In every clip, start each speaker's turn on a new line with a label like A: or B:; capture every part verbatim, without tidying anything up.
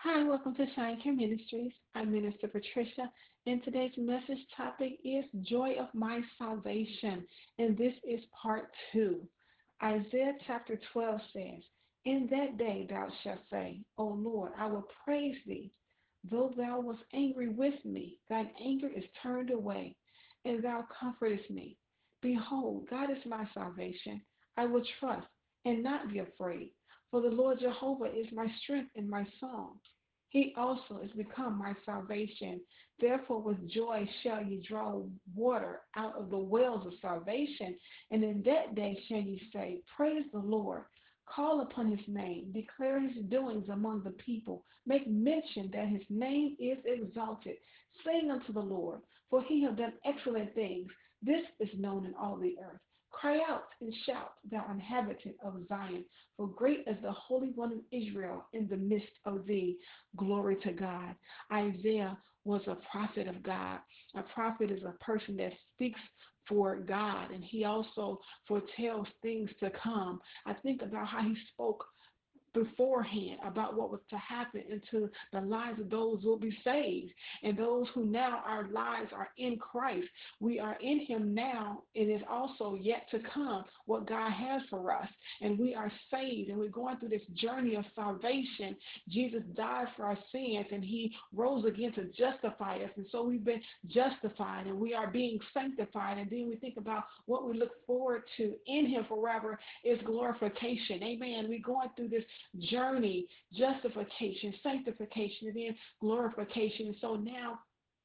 A: Hi, welcome to Shine Care Ministries. I'm Minister Patricia, and today's message topic is Joy of My Salvation, and this is part two. Isaiah chapter twelve says, In that day thou shalt say, O Lord, I will praise thee. Though thou wast angry with me, thine anger is turned away, and thou comfortest me. Behold, God is my salvation. I will trust and not be afraid, for the Lord Jehovah is my strength and my song. He also is become my salvation. Therefore, with joy shall ye draw water out of the wells of salvation. And in that day shall ye say, Praise the Lord. Call upon his name. Declare his doings among the people. Make mention that his name is exalted. Sing unto the Lord, for he hath done excellent things. This is known in all the earth. Cry out and shout, thou inhabitant of Zion, for great is the Holy One of Israel in the midst of thee. Glory to God. Isaiah was a prophet of God. A prophet is a person that speaks for God, and he also foretells things to come. I think about how he spoke beforehand about what was to happen into the lives of those who will be saved and those who now our lives are in Christ. We are in him now. It is also yet to come what God has for us. And we are saved and we're going through this journey of salvation. Jesus died for our sins and he rose again to justify us. And so we've been justified and we are being sanctified. And then we think about what we look forward to in him forever is glorification. Amen. We're going through this journey, justification, sanctification, and then glorification. And so now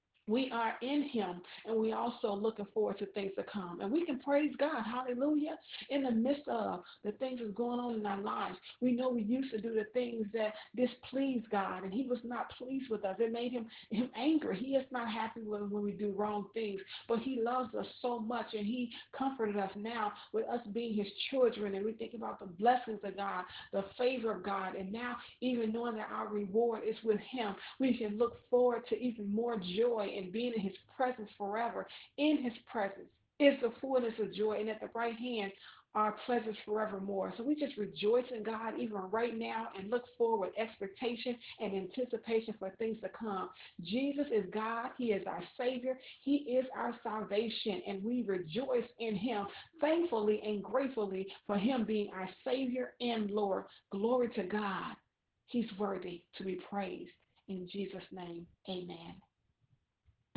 A: we are in him, and we also looking forward to things to come. And we can praise God, hallelujah, in the midst of the things that's going on in our lives. We know we used to do the things that displeased God, and he was not pleased with us. It made him, him angry. He is not happy with us when we do wrong things, but he loves us so much, and he comforted us now with us being his children, and we think about the blessings of God, the favor of God, and now even knowing that our reward is with him, we can look forward to even more joy and being in his presence forever. In his presence is the fullness of joy, and at the right hand are pleasures forevermore. So we just rejoice in God even right now and look forward with expectation and anticipation for things to come. Jesus is God. He is our Savior. He is our salvation, and we rejoice in him thankfully and gratefully for him being our Savior and Lord. Glory to God. He's worthy to be praised. In Jesus' name, amen.